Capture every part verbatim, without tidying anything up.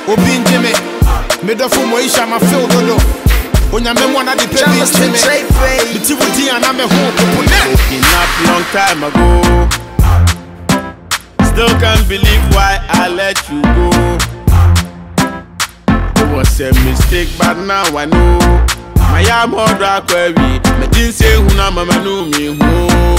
Obi Jimmy, Medofu Moisha, my field dodo. Onya memo na di pebi Jimmy. Miti wudi aname ho popune. Broken up long time ago. Still can't believe why I let you go. It was a mistake, but now I know. My am order query. Me didn't say who na mama knew me who.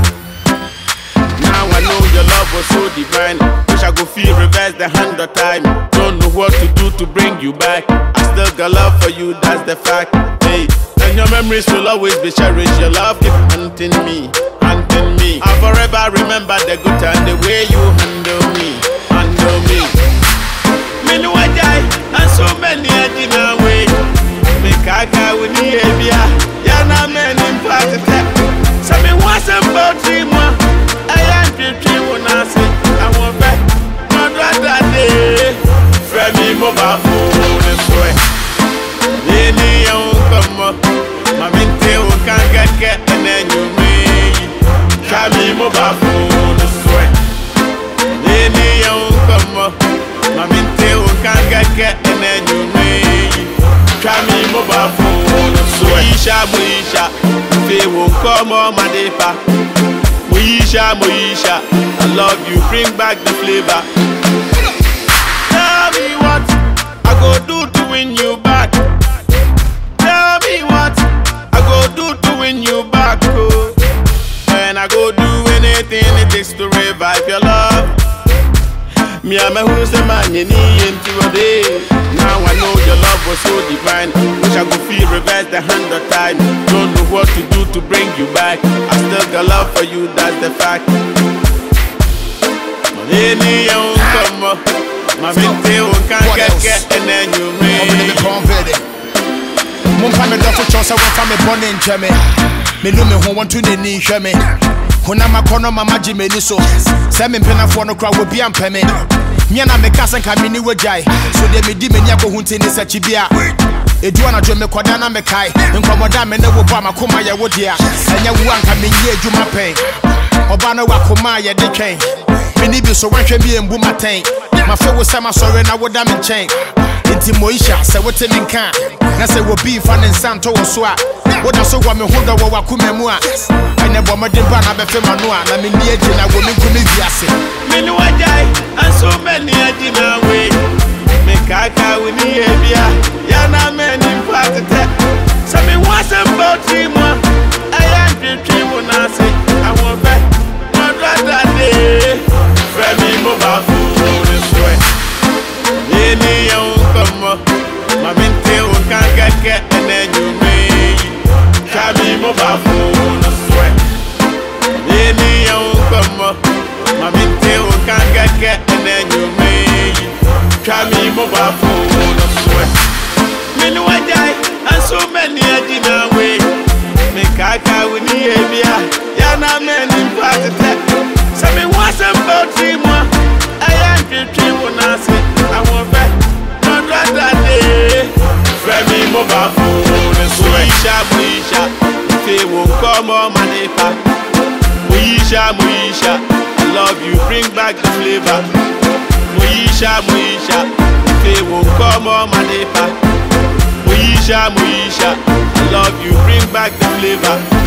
Now I know your love was so divine. Wish I go feel reverse the hand of time. Don't know what to do to bring you back. I still got love for you, that's the fact. Hey, and your memories will always be cherished. Your love keep hunting me, hunting me. I forever remember the good time, the way you handle me, handle me. Me know I die, and so many I didn't wait. Me kaka with the area, yeah, na men in part of that. So me want some poetry, ma. I am pretty when I say I want back. My brother day, friend me mobile phone this way. Lady, you come up. My mente can't get get and then you me. Try me mobile phone this way. Lady, you come up. My mente can't get get and then you me. Try me mobile phone this way. Moisha, Moisha, they won't come on my depa. Moisha, Moisha, I love you, bring back the flavor. Tell me what I go do to win you back. Tell me what I go do to win you back. Oh. And I go do anything it takes to revive your love. Me and my who's the man you need into a day. Now I know your love was so divine. Wish I could feel reverse the hand of time. Don't know what to do to bring you back. I still got love for you, that's the fact. Any young come up, my mente can't get get and then you may. Mumpa me dofo chonsa wonfa me bone ncheme. Me lu me ho wonto nani hweme. Hona makono mama jime ni so. Se me mpenafo no kra wo bia mpeme. Mia na me kasa nka me ni wajai. So de me di me ni akohu ntini se chibia. Edu ana jo me koda na me kai. Nkomoda me ne wo ba makoma ye wo dia. Enya wu anka me nyi adwuma pen. Oba na wakoma ye de twen. Me ni bi so wanhwe bi embu maten. Ma fe wo sama sore na wo da me chen. Inti Moisha se wo te me nka. Na se wo bi fa ne nsanto wo so a. Wo da so wo me hodo wo wakoma mu a. Ene bo mo de ba na be fe manu a na me ni agi na wo me nkumi wiase. Me no ajai and so many agi na we. Me kaka we ni ebia. Ya na men in part of that. So me want some poetry mo. I am pretty when I say I want back. My brother day. Friend me mobile phone this way. Any young come up. My mente can't get get and then you may. Try me mobile phone this way. Any young come up. My mente can't get get and then you may. Try me mobile phone this way. Me know I die and so many I didn't wait. Me kaka with the area. Ya na men in part of that. So me want some poetry mo. I am pretty when I say I want back. My brother day. Friend me mobile phone this way. Moisha, Moisha, they won't come on my neighbor. Moisha, Moisha, I love you, bring back the flavor. Moisha, Moisha, they won't come on my neighbor. Moisha, Moisha, I love you, bring back the flavor.